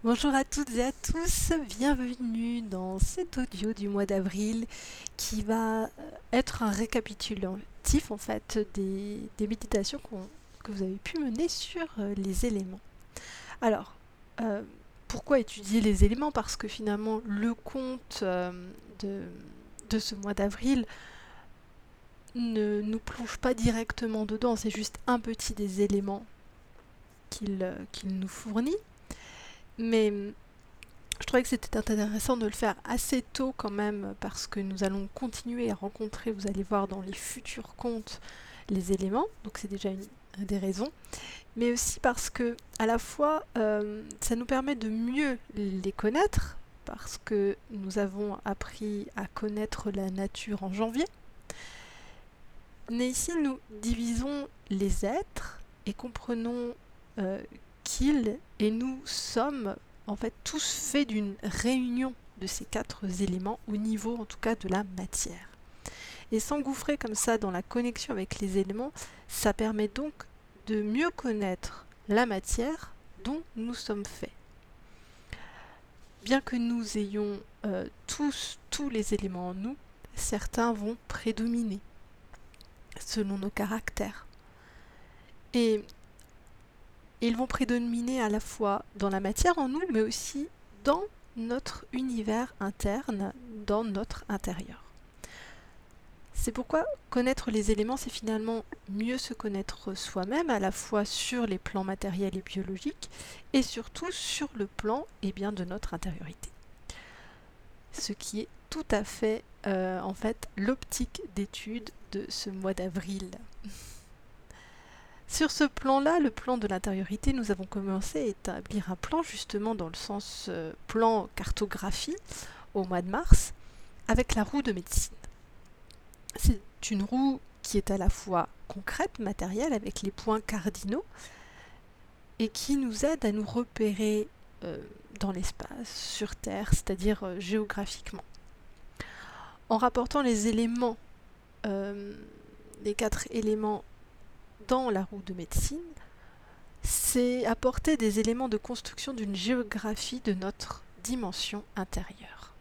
Bonjour à toutes et à tous, bienvenue dans cet audio du mois d'avril qui va être un récapitulatif en fait des méditations que vous avez pu mener sur les éléments. Alors, euh, pourquoi étudier les éléments? Parce que finalement le conte de, de ce mois d'avril ne nous plonge pas directement dedans, c'est juste un petit des éléments qu'il nous fournit. Mais je trouvais que c'était intéressant de le faire assez tôt quand même parce que nous allons continuer à rencontrer, vous allez voir dans les futurs contes, les éléments, donc c'est déjà une des raisons, mais aussi parce que à la fois ça nous permet de mieux les connaître parce que nous avons appris à connaître la nature en janvier. Mais ici nous divisons les êtres et comprenons qu'ils et nous sommes en fait tous faits d'une réunion de ces quatre éléments au niveau en tout cas de la matière. Et s'engouffrer comme ça dans la connexion avec les éléments, ça permet donc de mieux connaître la matière dont nous sommes faits. Bien que nous ayons tous les éléments en nous, certains vont prédominer selon nos caractères. Et ils vont prédominer à la fois dans la matière en nous, mais aussi dans notre univers interne, dans notre intérieur. C'est pourquoi connaître les éléments, c'est finalement mieux se connaître soi-même, à la fois sur les plans matériels et biologiques, et surtout sur le plan de notre intériorité. Ce qui est tout à fait, en fait, l'optique d'étude de ce mois d'avril. Sur ce plan-là, le plan de l'intériorité, nous avons commencé à établir un plan justement dans le sens plan cartographie au mois de mars avec la roue de médecine. C'est une roue qui est à la fois concrète, matérielle, avec les points cardinaux et qui nous aide à nous repérer dans l'espace, sur Terre, c'est-à-dire géographiquement. En rapportant les éléments, les 4 éléments dans la roue de médecine, c'est apporter des éléments de construction d'une géographie de notre dimension intérieure.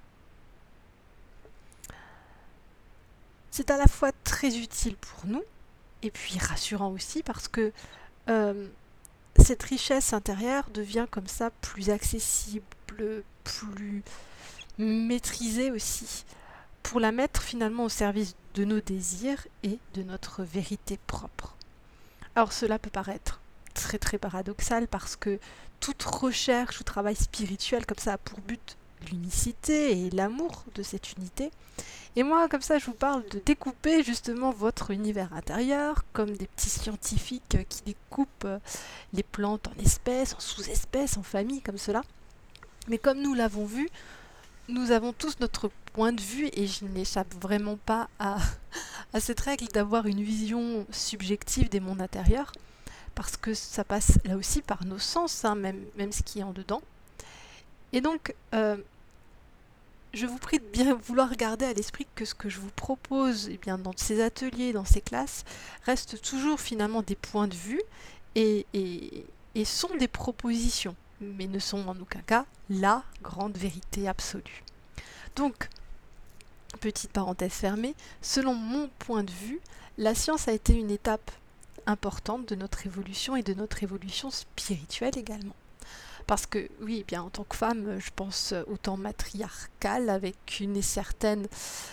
C'est à la fois très utile pour nous et puis rassurant aussi parce que cette richesse intérieure devient comme ça plus accessible, plus maîtrisée aussi, pour la mettre finalement au service de nos désirs et de notre vérité propre. Alors cela peut paraître très très paradoxal parce que toute recherche ou travail spirituel comme ça a pour but l'unicité et l'amour de cette unité. Et moi comme ça je vous parle de découper justement votre univers intérieur comme des petits scientifiques qui découpent les plantes en espèces, en sous-espèces, en familles comme cela. Mais comme nous l'avons vu, nous avons tous notre point de vue et je n'échappe vraiment pas à cette règle d'avoir une vision subjective des mondes intérieurs parce que ça passe là aussi par nos sens, même ce qui est en dedans. Et donc, je vous prie de bien vouloir garder à l'esprit que ce que je vous propose dans ces ateliers, dans ces classes, reste toujours finalement des points de vue et sont des propositions, mais ne sont en aucun cas la grande vérité absolue. Donc, petite parenthèse fermée, selon mon point de vue, la science a été une étape importante de notre évolution et de notre évolution spirituelle également. Parce que oui, en tant que femme, je pense au temps matriarcal avec une certaine,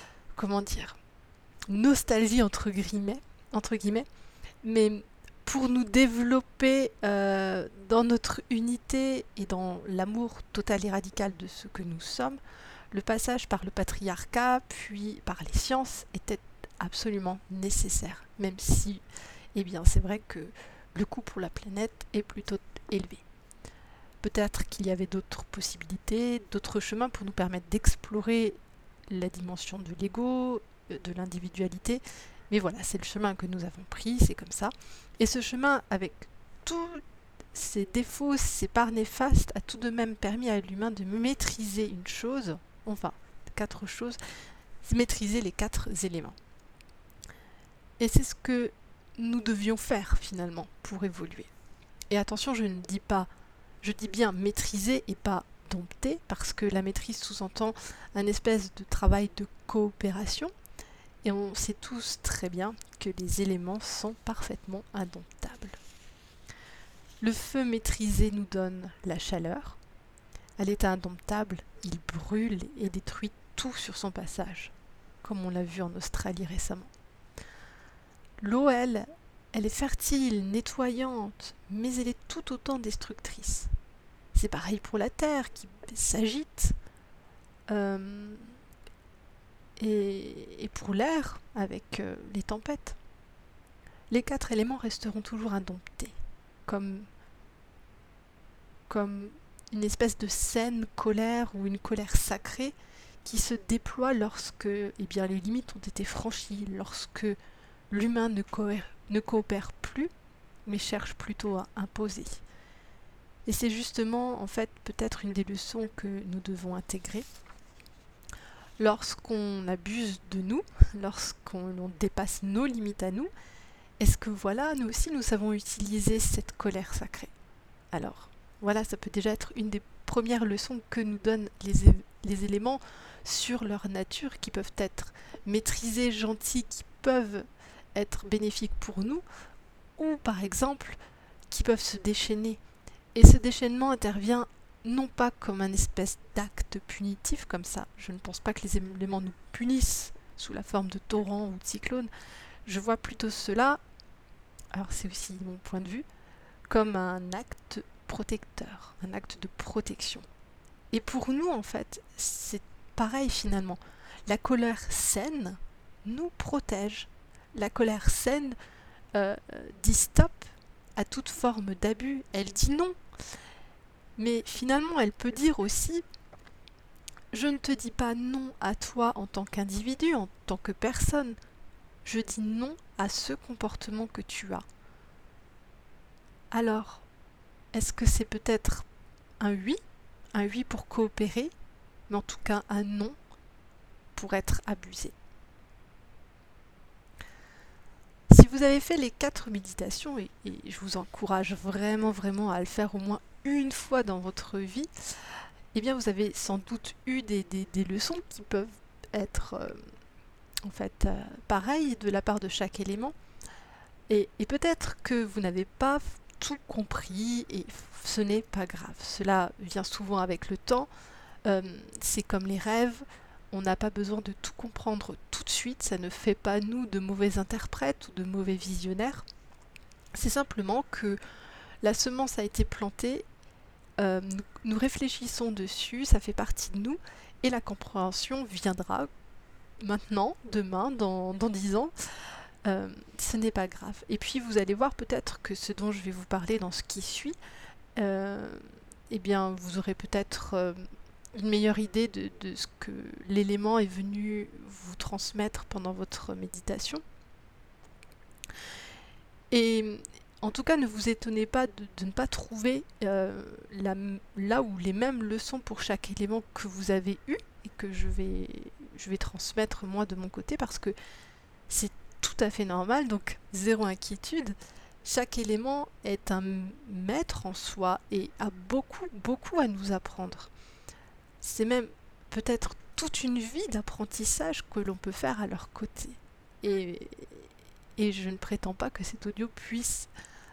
nostalgie entre guillemets, mais pour nous développer dans notre unité et dans l'amour total et radical de ce que nous sommes, le passage par le patriarcat puis par les sciences était absolument nécessaire, même si c'est vrai que le coût pour la planète est plutôt élevé. Peut-être qu'il y avait d'autres possibilités, d'autres chemins pour nous permettre d'explorer la dimension de l'ego, de l'individualité, mais voilà, c'est le chemin que nous avons pris, c'est comme ça. Et ce chemin, avec tous ses défauts, ses parts néfastes, a tout de même permis à l'humain de maîtriser une chose, enfin, 4 choses, maîtriser les 4 éléments. Et c'est ce que nous devions faire finalement pour évoluer. Et attention, je ne dis pas Je dis bien maîtriser et pas dompter, parce que la maîtrise sous-entend un espèce de travail de coopération, et on sait tous très bien que les éléments sont parfaitement indomptables. Le feu maîtrisé nous donne la chaleur. À l'état indomptable, il brûle et détruit tout sur son passage, comme on l'a vu en Australie récemment. L'eau, elle est fertile, nettoyante, mais elle est tout autant destructrice. C'est pareil pour la terre qui s'agite, et pour l'air avec les tempêtes. Les 4 éléments resteront toujours indomptés, comme une espèce de saine colère ou une colère sacrée qui se déploie lorsque les limites ont été franchies, lorsque l'humain ne coopère plus, mais cherche plutôt à imposer. Et c'est justement, en fait, peut-être une des leçons que nous devons intégrer. Lorsqu'on abuse de nous, lorsqu'on dépasse nos limites à nous, est-ce que voilà, nous aussi, nous savons utiliser cette colère sacrée? Alors, voilà, ça peut déjà être une des premières leçons que nous donnent les éléments sur leur nature, qui peuvent être maîtrisés, gentils, qui peuvent être bénéfiques pour nous, ou par exemple, qui peuvent se déchaîner. Et ce déchaînement intervient non pas comme un espèce d'acte punitif comme ça. Je ne pense pas que les éléments nous punissent sous la forme de torrents ou de cyclones. Je vois plutôt cela, alors c'est aussi mon point de vue, comme un acte protecteur, un acte de protection. Et pour nous, en fait, c'est pareil finalement. La colère saine nous protège. La colère saine dit stop à toute forme d'abus. Elle dit non. Mais finalement, elle peut dire aussi, je ne te dis pas non à toi en tant qu'individu, en tant que personne. Je dis non à ce comportement que tu as. Alors, est-ce que c'est peut-être un oui pour coopérer, mais en tout cas un non pour être abusé? Si vous avez fait les 4 méditations, et je vous encourage vraiment à le faire au moins une fois dans votre vie, eh bien vous avez sans doute eu des leçons qui peuvent être pareilles de la part de chaque élément. Et peut-être que vous n'avez pas tout compris, et ce n'est pas grave. Cela vient souvent avec le temps. C'est comme les rêves. On n'a pas besoin de tout comprendre tout de suite. Ça ne fait pas nous de mauvais interprètes ou de mauvais visionnaires. C'est simplement que la semence a été plantée, nous réfléchissons dessus, ça fait partie de nous, et la compréhension viendra maintenant, demain, dans 10 ans. Ce n'est pas grave. Et puis vous allez voir peut-être que ce dont je vais vous parler dans ce qui suit, eh bien vous aurez peut-être une meilleure idée de ce que l'élément est venu vous transmettre pendant votre méditation. Et en tout cas, ne vous étonnez pas de ne pas trouver là où les mêmes leçons pour chaque élément que vous avez eu et que je vais transmettre moi de mon côté, parce que c'est tout à fait normal, donc zéro inquiétude. Chaque élément est un maître en soi et a beaucoup à nous apprendre. C'est même peut-être toute une vie d'apprentissage que l'on peut faire à leur côté. Et je ne prétends pas que cet audio puisse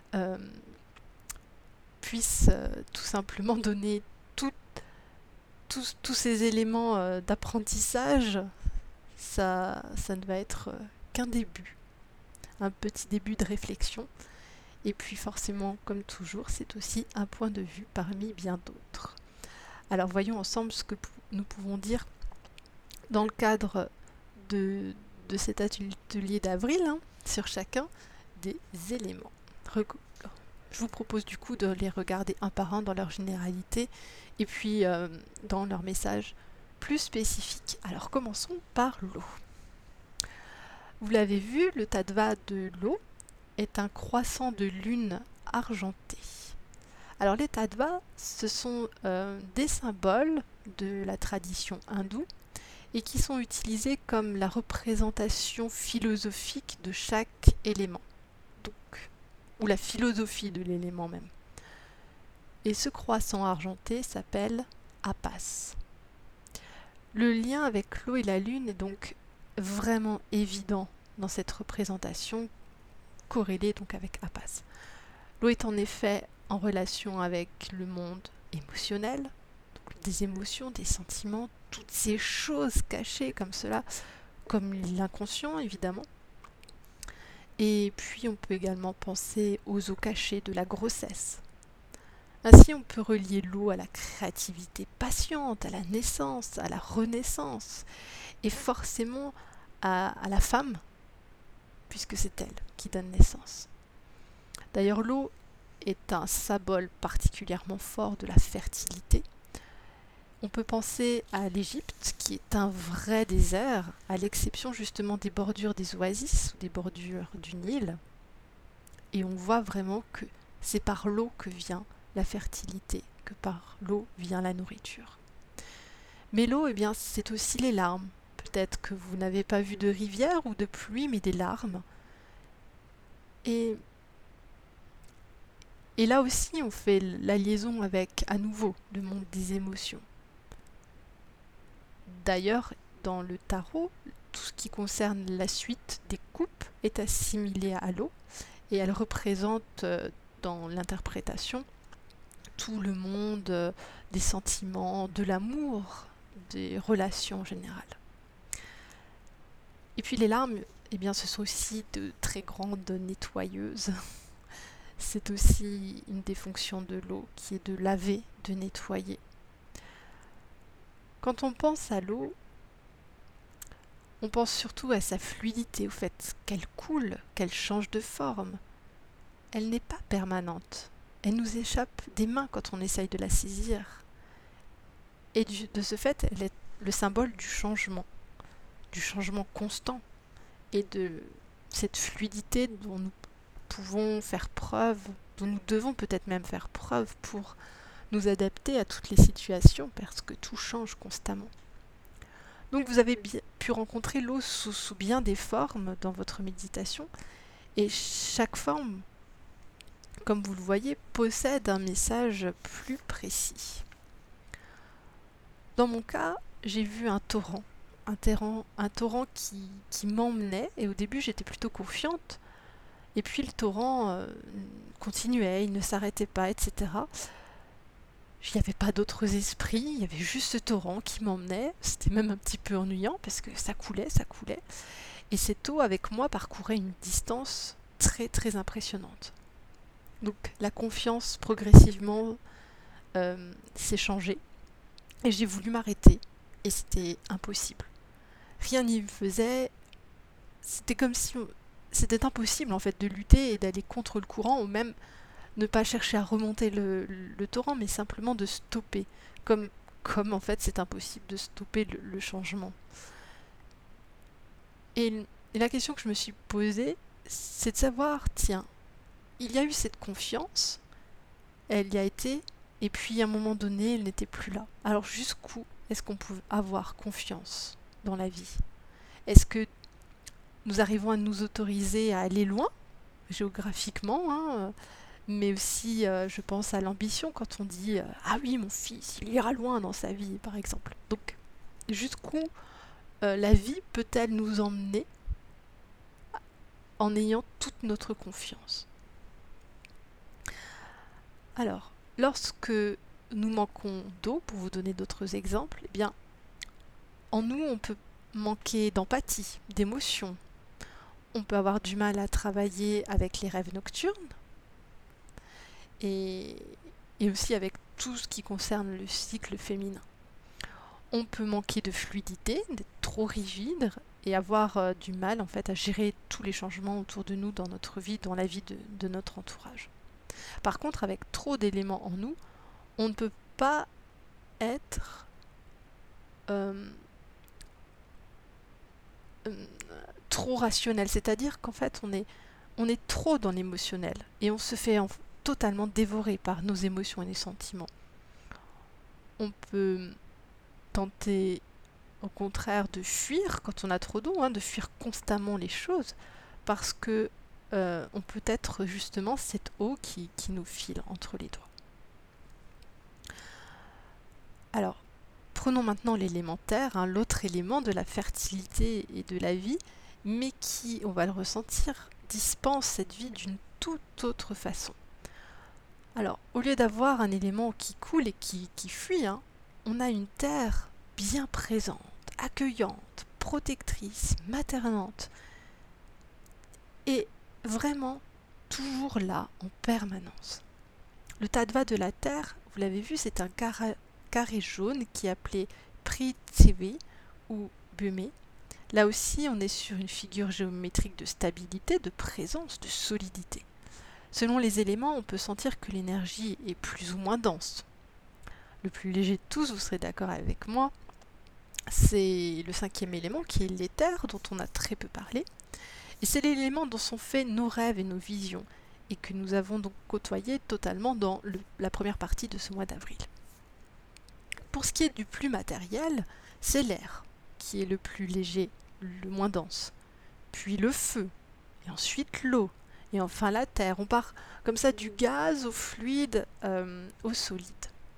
tout simplement donner tous ces éléments d'apprentissage. Ça ne va être qu'un début, un petit début de réflexion. Et puis forcément, comme toujours, c'est aussi un point de vue parmi bien d'autres. Alors voyons ensemble ce que nous pouvons dire dans le cadre de cet atelier d'avril, sur chacun des éléments. Je vous propose du coup de les regarder un par un dans leur généralité et puis dans leur message plus spécifique. Alors commençons par l'eau. Vous l'avez vu, le tattva de l'eau est un croissant de lune argenté. Alors les tattvas, ce sont des symboles de la tradition hindoue et qui sont utilisés comme la représentation philosophique de chaque élément, donc, ou la philosophie de l'élément même. Et ce croissant argenté s'appelle Appas. Le lien avec l'eau et la lune est donc vraiment évident dans cette représentation corrélée donc avec Appas. L'eau est en effet en relation avec le monde émotionnel, donc des émotions, des sentiments, toutes ces choses cachées comme cela, comme l'inconscient évidemment. Et puis on peut également penser aux eaux cachées de la grossesse. Ainsi on peut relier l'eau à la créativité patiente, à la naissance, à la renaissance, et forcément à la femme, puisque c'est elle qui donne naissance. D'ailleurs, l'eau est un symbole particulièrement fort de la fertilité. On peut penser à l'Égypte, qui est un vrai désert, à l'exception justement des bordures des oasis ou des bordures du Nil. Et on voit vraiment que c'est par l'eau que vient la fertilité, que par l'eau vient la nourriture. Mais l'eau, eh bien, c'est aussi les larmes. Peut-être que vous n'avez pas vu de rivière ou de pluie, mais des larmes. Et là aussi, on fait la liaison avec, à nouveau, le monde des émotions. D'ailleurs, dans le tarot, tout ce qui concerne la suite des coupes est assimilé à l'eau et elle représente dans l'interprétation tout le monde des sentiments, de l'amour, des relations en général. Et puis les larmes, eh bien, ce sont aussi de très grandes nettoyeuses. C'est aussi une des fonctions de l'eau qui est de laver, de nettoyer. Quand on pense à l'eau, on pense surtout à sa fluidité, au fait qu'elle coule, qu'elle change de forme. Elle n'est pas permanente. Elle nous échappe des mains quand on essaye de la saisir. Et de ce fait, elle est le symbole du changement constant et de cette fluidité dont nous pouvons faire preuve, dont nous devons peut-être même faire preuve pour nous adapter à toutes les situations parce que tout change constamment. Donc vous avez pu rencontrer l'eau sous bien des formes dans votre méditation et chaque forme, comme vous le voyez, possède un message plus précis. Dans mon cas, j'ai vu un torrent qui m'emmenait et au début j'étais plutôt confiante et puis le torrent continuait, il ne s'arrêtait pas, etc. Il n'y avait pas d'autres esprits, il y avait juste ce torrent qui m'emmenait. C'était même un petit peu ennuyant parce que ça coulait. Et cette eau avec moi parcourait une distance très très impressionnante. Donc la confiance progressivement s'est changée et j'ai voulu m'arrêter et c'était impossible. Rien n'y faisait, c'était comme si c'était impossible en fait de lutter et d'aller contre le courant ou même ne pas chercher à remonter le torrent, mais simplement de stopper. Comme en fait c'est impossible de stopper le changement. Et la question que je me suis posée, c'est de savoir, tiens, il y a eu cette confiance, elle y a été, et puis à un moment donné, elle n'était plus là. Alors jusqu'où est-ce qu'on peut avoir confiance dans la vie ? Est-ce que nous arrivons à nous autoriser à aller loin, géographiquement, mais aussi, je pense à l'ambition quand on dit « Ah oui, mon fils, il ira loin dans sa vie », par exemple. Donc, jusqu'où la vie peut-elle nous emmener en ayant toute notre confiance ? Alors, lorsque nous manquons d'eau, pour vous donner d'autres exemples, eh bien, en nous, on peut manquer d'empathie, d'émotion. On peut avoir du mal à travailler avec les rêves nocturnes, et aussi avec tout ce qui concerne le cycle féminin. On peut manquer de fluidité, d'être trop rigide et avoir du mal en fait à gérer tous les changements autour de nous dans notre vie, dans la vie de notre entourage. Par contre, avec trop d'éléments en nous, on ne peut pas être trop rationnel, c'est-à-dire qu'en fait on est trop dans l'émotionnel et on se fait totalement dévoré par nos émotions et nos sentiments. On peut tenter au contraire de fuir quand on a trop d'eau, de fuir constamment les choses parce que on peut être justement cette eau qui nous file entre les doigts. Prenons maintenant l'élément terre, hein, l'autre élément de la fertilité et de la vie, mais qui, on va le ressentir, dispense cette vie d'une toute autre façon. Alors, au lieu d'avoir un élément qui coule et qui fuit, hein, on a une terre bien présente, accueillante, protectrice, maternante, et vraiment toujours là en permanence. Le tattva de la terre, vous l'avez vu, c'est un carré jaune qui est appelé Prithvi ou Bhumi. Là aussi, on est sur une figure géométrique de stabilité, de présence, de solidité. Selon les éléments, on peut sentir que l'énergie est plus ou moins dense. Le plus léger de tous, vous serez d'accord avec moi, c'est le 5e élément qui est l'éther, dont on a très peu parlé. Et c'est l'élément dont sont faits nos rêves et nos visions, et que nous avons donc côtoyé totalement dans la première partie de ce mois d'avril. Pour ce qui est du plus matériel, c'est l'air, qui est le plus léger, le moins dense, puis le feu, et ensuite l'eau, et enfin la terre. On part comme ça du gaz au fluide, au solide.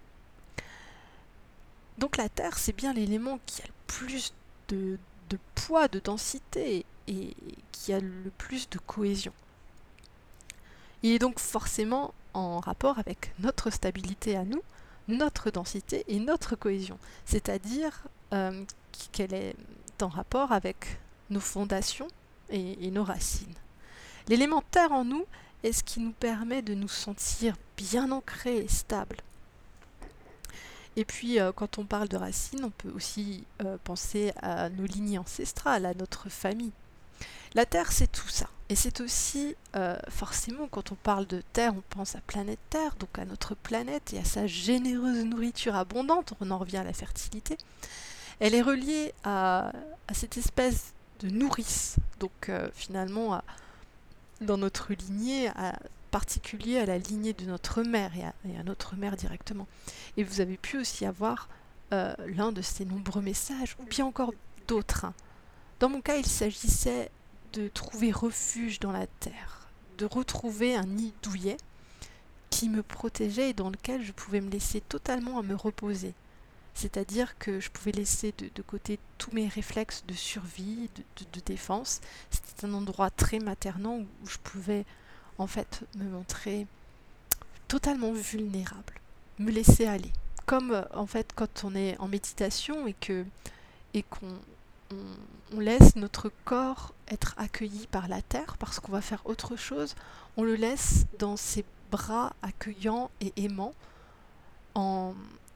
Donc la terre, c'est bien l'élément qui a le plus de poids, de densité, et qui a le plus de cohésion. Il est donc forcément en rapport avec notre stabilité à nous, notre densité et notre cohésion, c'est-à-dire qu'elle est en rapport avec nos fondations et nos racines. L'élément terre en nous est ce qui nous permet de nous sentir bien ancrés et stables. Et puis, quand on parle de racines, on peut aussi penser à nos lignées ancestrales, à notre famille. La Terre, c'est tout ça. Et c'est aussi, forcément, quand on parle de Terre, on pense à planète Terre, donc à notre planète et à sa généreuse nourriture abondante. On en revient à la fertilité. Elle est reliée à cette espèce de nourrice. Donc, finalement, dans notre lignée, particulier à la lignée de notre mère et à notre mère directement. Et vous avez pu aussi avoir l'un de ces nombreux messages, ou bien encore d'autres. Dans mon cas, il s'agissait de trouver refuge dans la terre, de retrouver un nid douillet qui me protégeait et dans lequel je pouvais me laisser totalement à me reposer. C'est-à-dire que je pouvais laisser de côté tous mes réflexes de survie, de défense. C'était un endroit très maternant où je pouvais en fait me montrer totalement vulnérable, me laisser aller. Comme en fait quand on est en méditation et qu'on on laisse notre corps être accueilli par la terre parce qu'on va faire autre chose, on le laisse dans ses bras accueillants et aimants en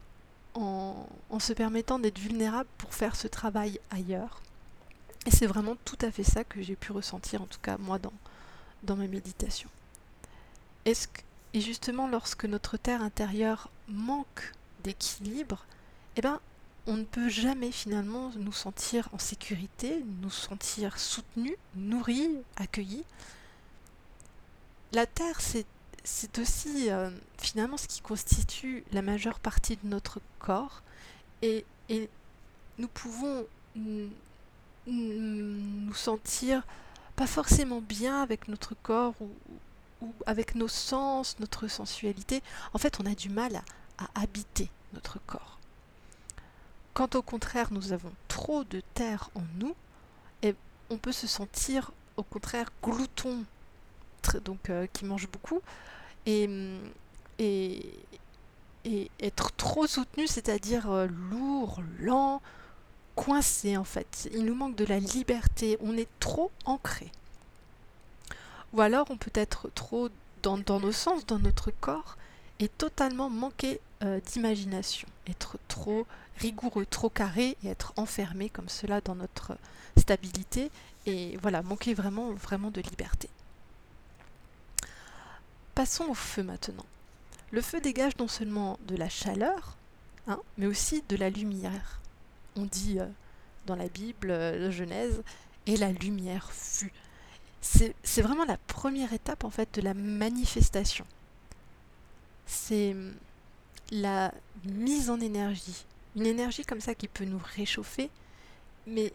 se permettant d'être vulnérable pour faire ce travail ailleurs. Et c'est vraiment tout à fait ça que j'ai pu ressentir, en tout cas moi, dans ma méditation. Et justement, lorsque notre terre intérieure manque d'équilibre, eh ben, on ne peut jamais finalement nous sentir en sécurité, nous sentir soutenus, nourris, accueillis. La terre, c'est aussi finalement ce qui constitue la majeure partie de notre corps et nous pouvons nous sentir pas forcément bien avec notre corps ou avec nos sens, notre sensualité. En fait, on a du mal à habiter notre corps. Quand au contraire nous avons trop de terre en nous, et on peut se sentir au contraire glouton, donc qui mange beaucoup, et être trop soutenu, c'est-à-dire lourd, lent, coincé en fait. Il nous manque de la liberté, on est trop ancré. Ou alors on peut être trop dans nos sens, dans notre corps, et totalement manquer d'imagination, être trop rigoureux, trop carré et être enfermé comme cela dans notre stabilité et voilà, manquer vraiment de liberté. Passons au feu maintenant. Le feu dégage non seulement de la chaleur, mais aussi de la lumière. On dit dans la Bible, la Genèse, et la lumière fut. C'est vraiment la première étape en fait de la manifestation. C'est la mise en énergie. Une énergie comme ça qui peut nous réchauffer, mais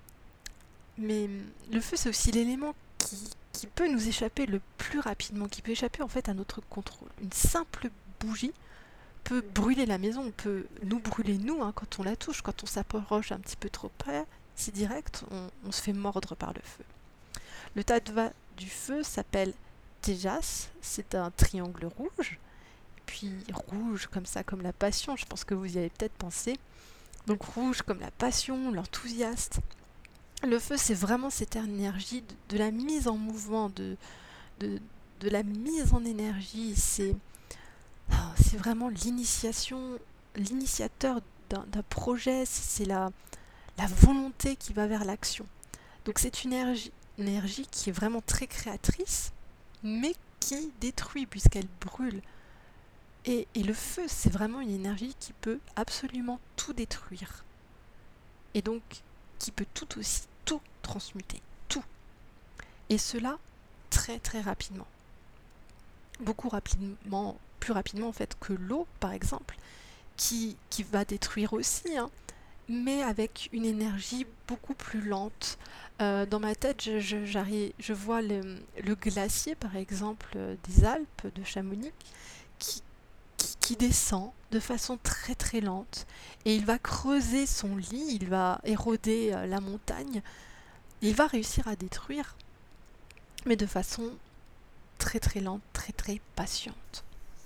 le feu c'est aussi l'élément qui peut nous échapper le plus rapidement, qui peut échapper en fait à notre contrôle. Une simple bougie peut brûler la maison, on peut nous brûler nous quand on la touche, quand on s'approche un petit peu trop près, c'est direct, on se fait mordre par le feu. Le tattva du feu s'appelle Tejas, c'est un triangle rouge, puis rouge comme ça, comme la passion, je pense que vous y avez peut-être pensé. Donc rouge comme la passion, l'enthousiasme. Le feu, c'est vraiment cette énergie de la mise en mouvement, de la mise en énergie. C'est vraiment l'initiateur d'un projet, c'est la volonté qui va vers l'action. Donc c'est une énergie qui est vraiment très créatrice, mais qui détruit puisqu'elle brûle. Et le feu, c'est vraiment une énergie qui peut absolument tout détruire. Et donc, qui peut tout aussi, tout transmuter, tout. Et cela, très très rapidement. Beaucoup rapidement, plus rapidement en fait que l'eau, par exemple, qui va détruire aussi, mais avec une énergie beaucoup plus lente. Dans ma tête, je vois le glacier, par exemple, des Alpes, de Chamonix, qui descend de façon très très lente et il va creuser son lit, il va éroder la montagne, il va réussir à détruire, mais de façon très très lente, très très patiente.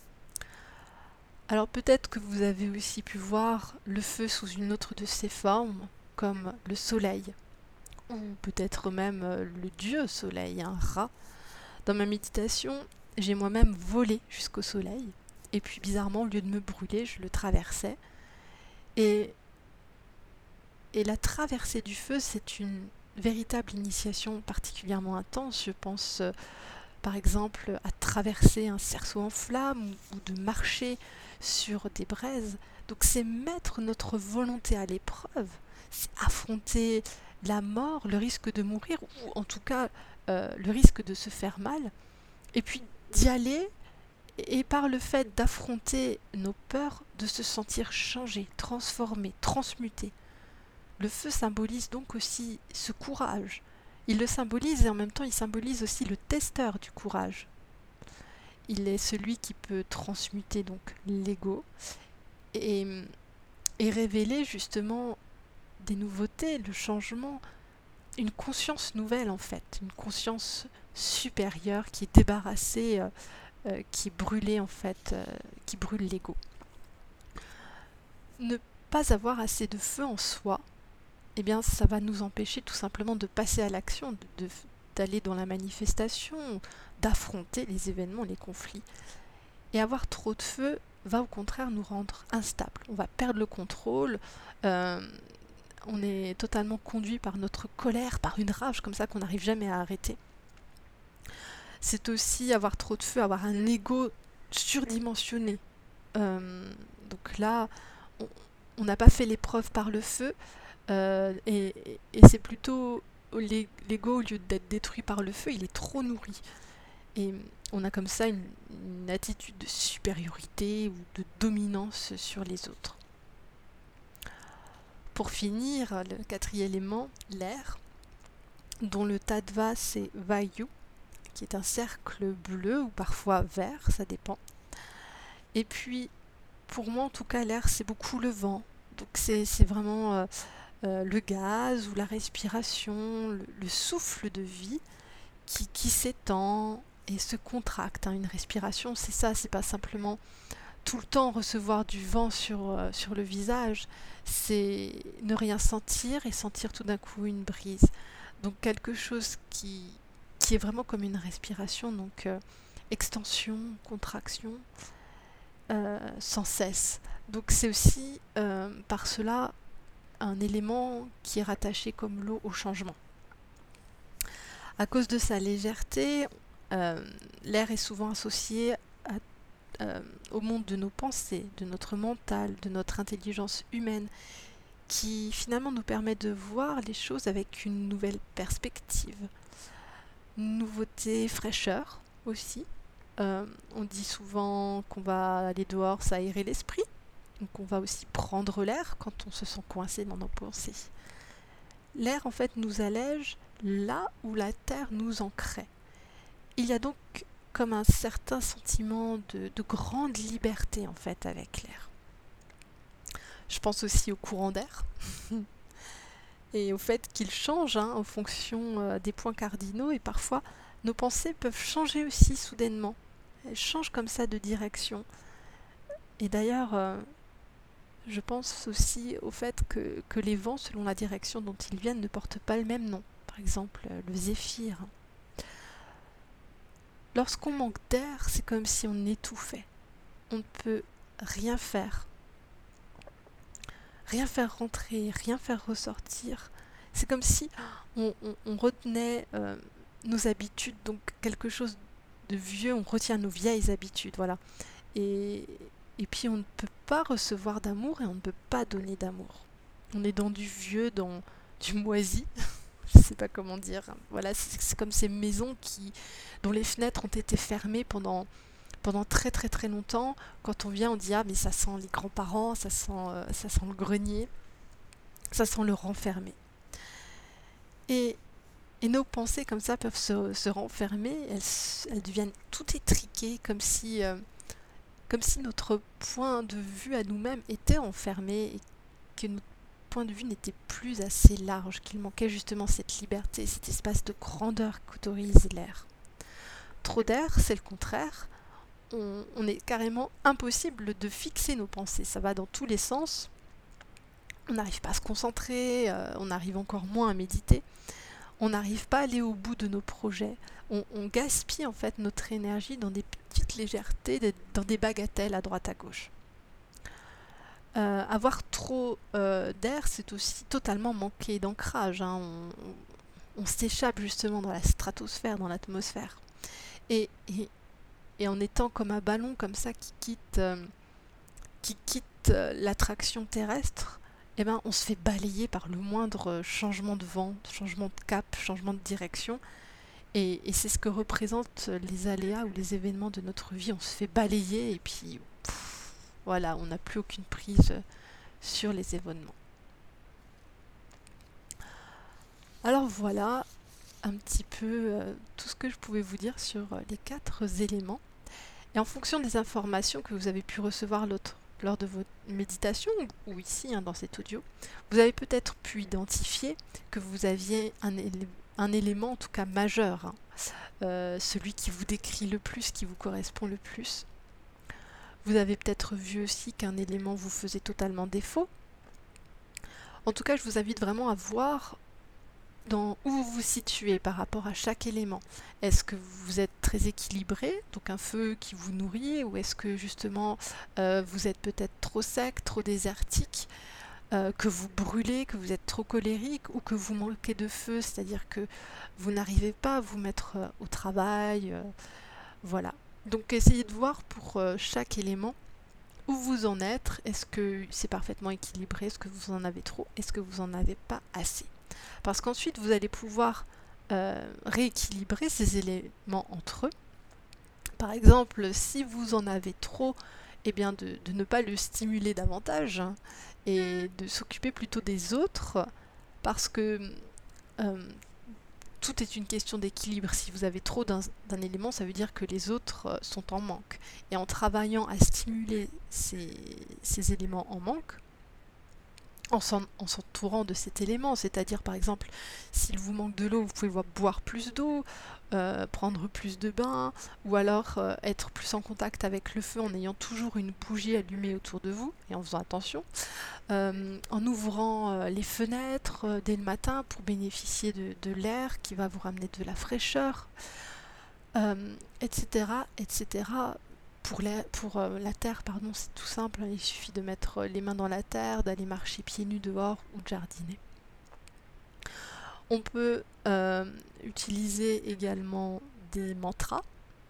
Alors peut-être que vous avez aussi pu voir le feu sous une autre de ses formes, comme le soleil, ou peut-être même le dieu soleil, un rat. Dans ma méditation, j'ai moi-même volé jusqu'au soleil, et puis bizarrement, au lieu de me brûler, je le traversais. Et la traversée du feu, c'est une véritable initiation particulièrement intense. Je pense par exemple à traverser un cerceau en flammes ou de marcher sur des braises. Donc c'est mettre notre volonté à l'épreuve, c'est affronter la mort, le risque de mourir ou en tout cas le risque de se faire mal. Et puis d'y aller et par le fait d'affronter nos peurs, de se sentir changé, transformé, transmuté. Le feu symbolise donc aussi ce courage. Il le symbolise et en même temps il symbolise aussi le testeur du courage. Il est celui qui peut transmuter donc l'ego et révéler justement des nouveautés, le changement, une conscience nouvelle en fait, une conscience supérieure qui est débarrassée, qui est brûlée en fait, qui brûle l'ego. Ne pas avoir assez de feu en soi, eh bien ça va nous empêcher tout simplement de passer à l'action, d'aller dans la manifestation, d'affronter les événements, les conflits. Et avoir trop de feu va au contraire nous rendre instables. On va perdre le contrôle, on est totalement conduit par notre colère, par une rage comme ça qu'on n'arrive jamais à arrêter. C'est aussi avoir trop de feu, avoir un ego surdimensionné. Donc là, on n'a pas fait l'épreuve par le feu, et c'est plutôt l'ego, au lieu d'être détruit par le feu, il est trop nourri. Et on a comme ça une attitude de supériorité ou de dominance sur les autres. Pour finir, le quatrième élément, l'air, dont le tattva c'est Vayu, qui est un cercle bleu ou parfois vert, ça dépend. Et puis, pour moi en tout cas, l'air c'est beaucoup le vent. Donc c'est vraiment le gaz ou la respiration, le souffle de vie qui s'étend et se contracte. Une respiration, c'est ça, c'est pas simplement tout le temps recevoir du vent sur le visage, c'est ne rien sentir et sentir tout d'un coup une brise. Donc quelque chose qui est vraiment comme une respiration, donc extension, contraction, sans cesse. Donc c'est aussi par cela un élément qui est rattaché comme l'eau au changement. À cause de sa légèreté, l'air est souvent associé au monde de nos pensées, de notre mental, de notre intelligence humaine, qui finalement nous permet de voir les choses avec une nouvelle perspective. Nouveauté, fraîcheur aussi. On dit souvent qu'on va aller dehors s'aérer l'esprit, donc on va aussi prendre l'air quand on se sent coincé dans nos pensées. L'air en fait nous allège là où la terre nous ancrait. Il y a donc comme un certain sentiment de grande liberté en fait avec l'air. Je pense aussi au courant d'air et au fait qu'il change en fonction des points cardinaux, et parfois nos pensées peuvent changer aussi soudainement. Elles changent comme ça de direction. Et d'ailleurs, je pense aussi au fait que les vents, selon la direction dont ils viennent, ne portent pas le même nom. Par exemple, le zéphyr. Lorsqu'on manque d'air, c'est comme si on étouffait. On ne peut rien faire. Rien faire rentrer, rien faire ressortir. C'est comme si on retenait nos habitudes, donc quelque chose de vieux, on retient nos vieilles habitudes, voilà. Et puis on ne peut pas recevoir d'amour et on ne peut pas donner d'amour. On est dans du vieux, dans du moisi, je ne sais pas comment dire. Voilà, c'est comme ces maisons dont les fenêtres ont été fermées pendant très très très longtemps. Quand on vient, on dit ah mais ça sent les grands-parents, ça sent le grenier, ça sent le renfermé. Et nos pensées comme ça peuvent se renfermer, elles deviennent tout étriquées, comme si notre point de vue à nous-mêmes était enfermé et que notre point de vue n'était plus assez large, qu'il manquait justement cette liberté, cet espace de grandeur qu'autorise l'air. Trop d'air, c'est le contraire. On est carrément impossible de fixer nos pensées. Ça va dans tous les sens. On n'arrive pas à se concentrer, on arrive encore moins à méditer. On n'arrive pas à aller au bout de nos projets. On gaspille en fait notre énergie dans des petites légèretés, dans des bagatelles à droite à gauche. Avoir trop d'air, c'est aussi totalement manquer d'ancrage. On s'échappe justement dans la stratosphère, dans l'atmosphère. Et en étant comme un ballon comme ça qui quitte l'attraction terrestre, eh ben, on se fait balayer par le moindre changement de vent, changement de cap, changement de direction. Et c'est ce que représentent les aléas ou les événements de notre vie. On se fait balayer et puis voilà, on n'a plus aucune prise sur les événements. Alors voilà un petit peu tout ce que je pouvais vous dire sur les 4 éléments. Et en fonction des informations que vous avez pu recevoir lors de vos méditations ou ici dans cet audio, vous avez peut-être pu identifier que vous aviez un élément en tout cas majeur, celui qui vous décrit le plus, qui vous correspond le plus. Vous avez peut-être vu aussi qu'un élément vous faisait totalement défaut. En tout cas, je vous invite vraiment à voir où vous vous situez par rapport à chaque élément. Est-ce que vous êtes très équilibré, donc un feu qui vous nourrit, ou est-ce que justement vous êtes peut-être trop sec, trop désertique, que vous brûlez, que vous êtes trop colérique, ou que vous manquez de feu, c'est-à-dire que vous n'arrivez pas à vous mettre au travail, voilà. Donc essayez de voir pour chaque élément où vous en êtes. Est-ce que c'est parfaitement équilibré? Est-ce que vous en avez trop? Est-ce que vous en avez pas assez? Parce qu'ensuite, vous allez pouvoir rééquilibrer ces éléments entre eux. Par exemple, si vous en avez trop, eh bien de ne pas le stimuler davantage et de s'occuper plutôt des autres, parce que tout est une question d'équilibre. Si vous avez trop d'un élément, ça veut dire que les autres sont en manque. Et en travaillant à stimuler ces éléments en manque, en s'entourant de cet élément, c'est-à-dire par exemple, s'il vous manque de l'eau, vous pouvez boire plus d'eau, prendre plus de bains, ou alors être plus en contact avec le feu en ayant toujours une bougie allumée autour de vous, et en faisant attention, en ouvrant les fenêtres dès le matin pour bénéficier de l'air qui va vous ramener de la fraîcheur, etc., etc. Pour la terre, pardon, c'est tout simple, il suffit de mettre les mains dans la terre, d'aller marcher pieds nus dehors ou de jardiner. On peut utiliser également des mantras.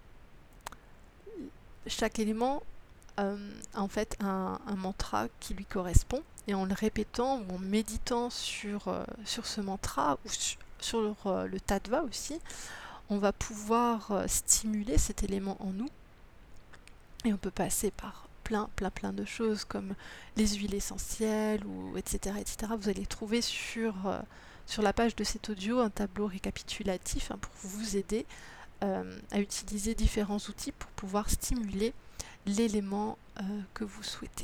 Chaque élément a en fait un mantra qui lui correspond, et en le répétant ou en méditant sur ce mantra ou sur le tattva aussi, on va pouvoir stimuler cet élément en nous. Et on peut passer par plein de choses comme les huiles essentielles, ou etc., etc. Vous allez trouver sur la page de cet audio un tableau récapitulatif pour vous aider à utiliser différents outils pour pouvoir stimuler l'élément que vous souhaitez.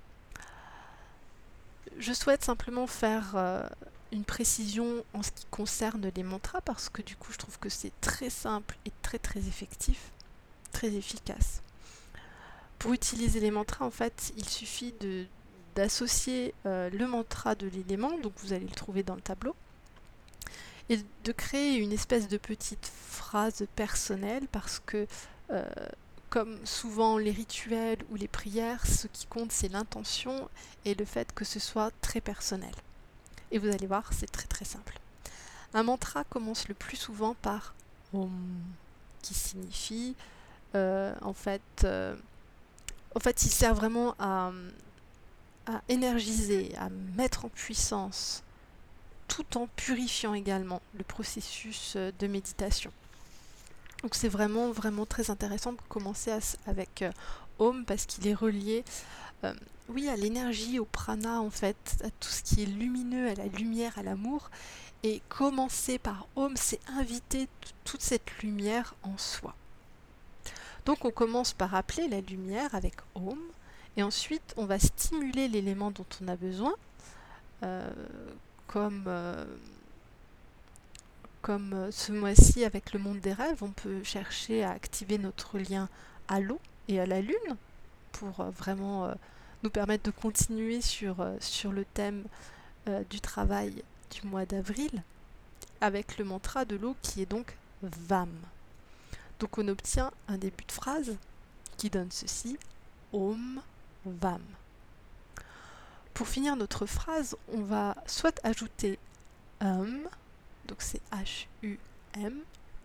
Je souhaite simplement faire une précision en ce qui concerne les mantras parce que du coup je trouve que c'est très simple et très très effectif, très efficace. Pour utiliser les mantras, en fait, il suffit d'associer le mantra de l'élément, donc vous allez le trouver dans le tableau, et de créer une espèce de petite phrase personnelle parce que comme souvent les rituels ou les prières, ce qui compte c'est l'intention et le fait que ce soit très personnel. Et vous allez voir, c'est très très simple. Un mantra commence le plus souvent par Om, qui signifie en fait, il sert vraiment à énergiser, à mettre en puissance, tout en purifiant également le processus de méditation. Donc c'est vraiment vraiment très intéressant de commencer avec Om parce qu'il est relié à l'énergie, au prana en fait, à tout ce qui est lumineux, à la lumière, à l'amour. Et commencer par Om, c'est inviter toute cette lumière en soi. Donc on commence par appeler la lumière avec Om et ensuite on va stimuler l'élément dont on a besoin comme ce mois-ci avec le monde des rêves, on peut chercher à activer notre lien à l'eau et à la lune pour vraiment nous permettre de continuer sur le thème du travail du mois d'avril avec le mantra de l'eau qui est donc Vam. Donc on obtient un début de phrase qui donne ceci, Om Vam. Pour finir notre phrase, on va soit ajouter donc c'est H-U-M,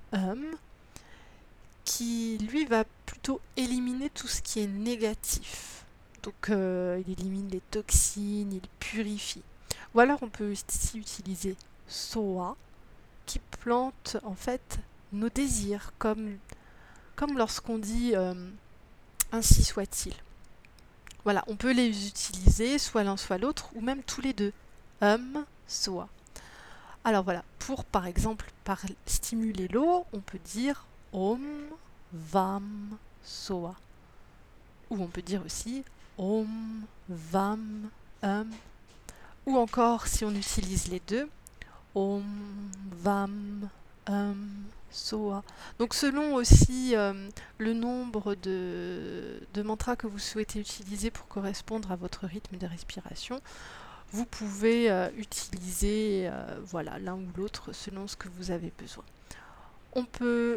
qui lui va plutôt éliminer tout ce qui est négatif. Donc il élimine les toxines, il purifie. Ou alors on peut aussi utiliser Soa, qui plante en fait nos désirs, comme lorsqu'on dit ainsi soit-il. Voilà, on peut les utiliser soit l'un soit l'autre, ou même tous les deux. Soa. Alors voilà, pour par exemple stimuler l'eau, on peut dire Om Vam Soa. Ou on peut dire aussi Om Vam ou encore si on utilise les deux, Om Vam Soa. Donc selon aussi le nombre de mantras que vous souhaitez utiliser pour correspondre à votre rythme de respiration, vous pouvez utiliser l'un ou l'autre selon ce que vous avez besoin. On peut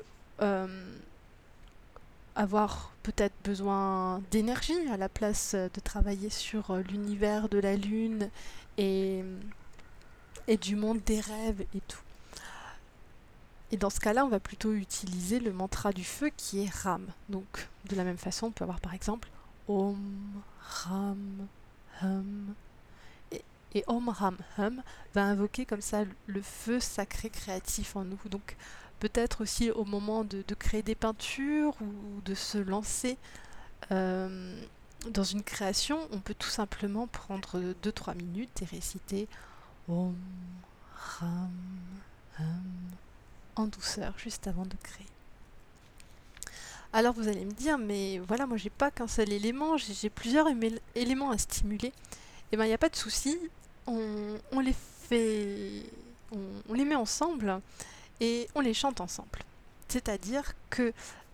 avoir peut-être besoin d'énergie à la place de travailler sur l'univers de la lune et du monde des rêves et tout. Et dans ce cas-là, on va plutôt utiliser le mantra du feu qui est Ram. Donc de la même façon, on peut avoir par exemple Om Ram Hum. Et Om Ram Hum va invoquer comme ça le feu sacré créatif en nous. Donc peut-être aussi au moment de créer des peintures ou de se lancer dans une création, on peut tout simplement prendre 2-3 minutes et réciter Om Ram Hum en douceur juste avant de créer. Alors vous allez me dire, mais voilà, moi j'ai pas qu'un seul élément, j'ai plusieurs éléments à stimuler. Et bien il n'y a pas de souci, on les fait, on les met ensemble et on les chante ensemble. C'est-à-dire que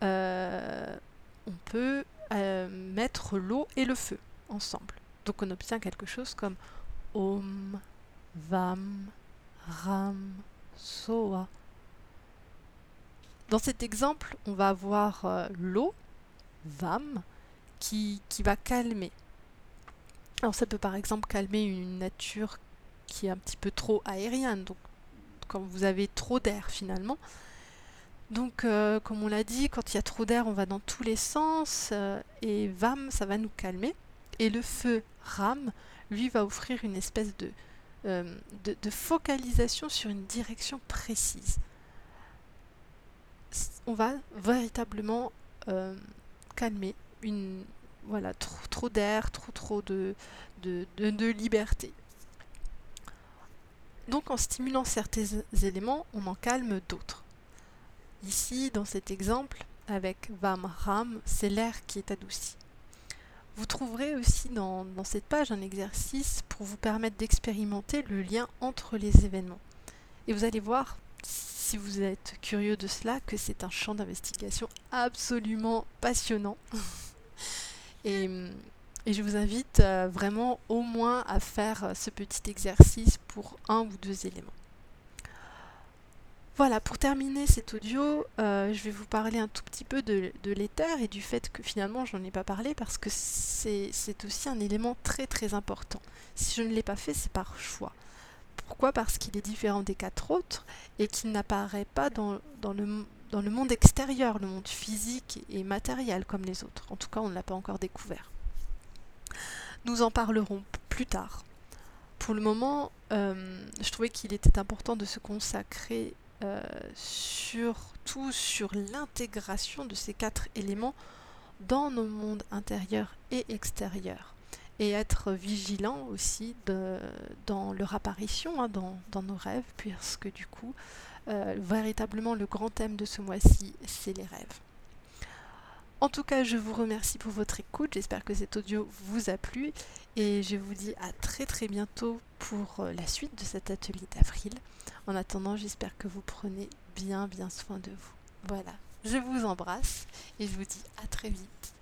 on peut mettre l'eau et le feu ensemble. Donc on obtient quelque chose comme Om Vam Ram Soa. Dans cet exemple, on va avoir l'eau, Vam, qui va calmer. Alors ça peut par exemple calmer une nature qui est un petit peu trop aérienne, donc quand vous avez trop d'air finalement. Donc comme on l'a dit, quand il y a trop d'air, on va dans tous les sens, et Vam, ça va nous calmer. Et le feu, Ram, lui va offrir une espèce de focalisation sur une direction précise. On va véritablement calmer trop d'air, trop de liberté. Donc en stimulant certains éléments, on en calme d'autres. Ici, dans cet exemple, avec Vam Ram, c'est l'air qui est adouci. Vous trouverez aussi dans cette page un exercice pour vous permettre d'expérimenter le lien entre les événements. Et vous allez voir, si vous êtes curieux de cela, que c'est un champ d'investigation absolument passionnant. Et, et je vous invite vraiment au moins à faire ce petit exercice pour un ou deux éléments. Voilà, pour terminer cet audio, je vais vous parler un tout petit peu de l'éther et du fait que finalement j'en ai pas parlé parce que c'est aussi un élément très très important. Si je ne l'ai pas fait, c'est par choix. Pourquoi? Parce qu'il est différent des 4 autres et qu'il n'apparaît pas dans le monde extérieur, le monde physique et matériel comme les autres. En tout cas, on ne l'a pas encore découvert. Nous en parlerons plus tard. Pour le moment, je trouvais qu'il était important de se consacrer surtout sur l'intégration de ces 4 éléments dans nos mondes intérieurs et extérieurs. Et être vigilant aussi dans leur apparition, dans nos rêves, puisque du coup, véritablement le grand thème de ce mois-ci, c'est les rêves. En tout cas, je vous remercie pour votre écoute, j'espère que cet audio vous a plu et je vous dis à très très bientôt pour la suite de cet atelier d'avril. En attendant, j'espère que vous prenez bien soin de vous. Voilà, je vous embrasse et je vous dis à très vite.